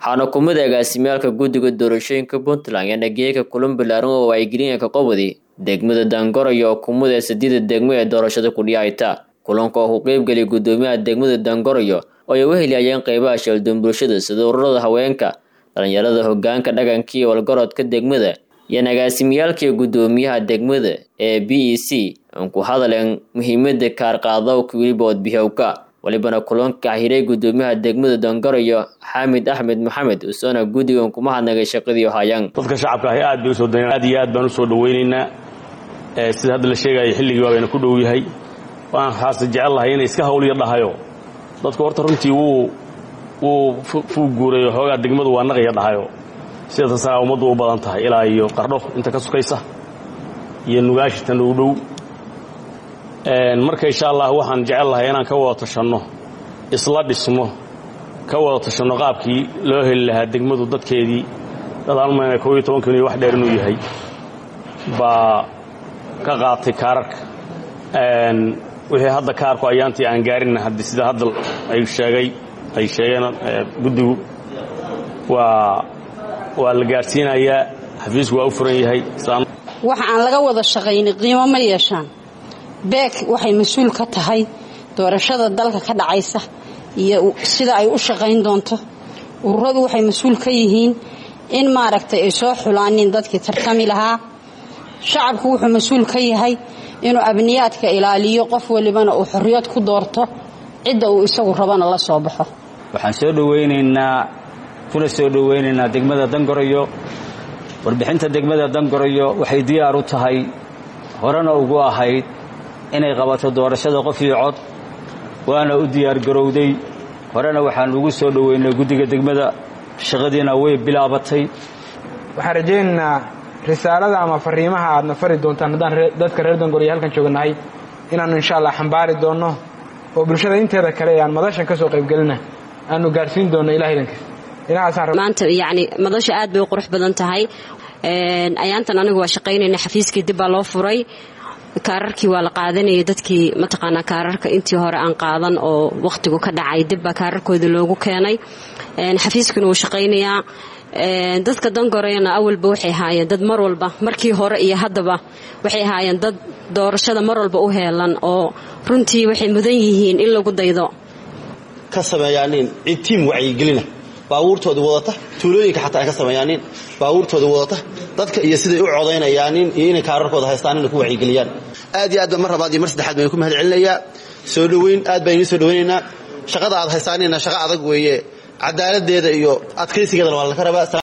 waxaana ku mid agaasimyaalka guddiga doorashooyinka Puntland ee nageeyka kulan bilaaran oo ay geliyeen qabadi degmada Dangoroyo oo kumid ah 8 degmo ee doorashada ku dhiyayta kulanka oo qayb galay gudoomiyaha degmada Dangoroyo oo ay weheliyeen qaybaha shaqada bulshada sida ururada haweenka dhalinyarada hoggaanka dhaqanka iyo walgaroodka degmada iyo agaasimyaalka gudoomiyaha degmada ee BEC aan ku hadleen muhiimadda kaar qaadowga wilibood bihawka walibana kulanka hiray gudoomiyaha degmada Dangoroyo Xamid Axmed Maxamed usana gudigan kuma hadnagay shaqadii hayaan dadka shacabka ah aad bay u soo dayn aad iyo aad baan u soo dhaweynaynaa sida hadda la sheegay xilligii waana ku dhow yahay waan xaas jecelahay inay iska hawl yar dhahayo dadku horta runtii uu guuray hooga degmadu waa naqay dhahayo sida tasaa umadu u badan tahay ilaa iyo qardho inta ka sukaysa iyo nugaashtan u dhow marka insha Allah waxaan jecelahay inaan ka wada tashano isla dhismo ka wada tashano qaabkii loo heli lahaa degmadu dadkeedii dadaan ma 12 kun wax dheer inuu yahay ba ka qaatay kaararka wixii hadda kaarku ayaantii aan gaarin hadda sida hadda ay sheegeen guddigu waa la gaarsiinayaa xafiisku waa u furan yahay waxa aan laga wada shaqeynay qiimo ma yeeshaan beek waxay mas'uul ka tahay doorashada dalka ka dhacaysa iyo sida ay u shaqeyn doonto ururadu waxay mas'uul ka yihiin in maaragtay ay soo xulaanin dadkii tartami lahaa shacabku wuxuu mas'uul ka yahay inuu abniyaadka ilaaliyo qof walibana uu xorriyad ku doorto cidda uu isagu rabana la soo baxo waxaan soo dhaweynaynaa degmada Dangoroyo warbixinta degmada Dangoroyo waxay diyaar u tahay horena ugu ahayd inay qabato doorashada qof iyo cod waana u diyaar garowday horena waxaan ugu soo dhaweynay guddiga degmada shaqadiina way bilaabatay waxaan rajaynaynaa risaalada ama fariimaha aad nafari doontaan hadaan dadka reer Dangoroyo halkan jooganahay inaan insha Allah xambaari doono oo bulshada inteeda kale aan madashan ka soo qayb galina aanu gaarsiin doono ilaahay maanta yaani madasha aad bay qurux badan tahay ayaantan anigu waa shaqeynayna xafiiskii dib baa loo furay kaararkii waa la qaadanayay dadkii mataqaana kaararka intii hore aan qaadan oo waqtigu ka dhacay dib baa kaararkooda loogu keenay xafiiskuna uu shaqeynayaa dadka Dangoroyona awalba waxay haayeen dad mar walba markii hore iyo haddaba waxay haayeen dad doorashada mar walba u heelan oo runtii waxay mudan yihiin in lagu daydo ka sameeyaan team wacyigelina baabuurtooda wadata tuulooyinka xataa ay ka sameeyaan baabuurtooda wadata dadka iyo siday u codeynayaan iyo inay kaararkooda haystaan in ku wacyigeliyaan aad iyo aad mar labaad iyo mar saddexaad baan ku mahad celinayaa soo dhaweyn aad baan idin soo dhaweynaynaa shaqada aad haysaanina shaqo adag weeye cadaaladdeeda iyo adkaysigeeda waa la ka rabaa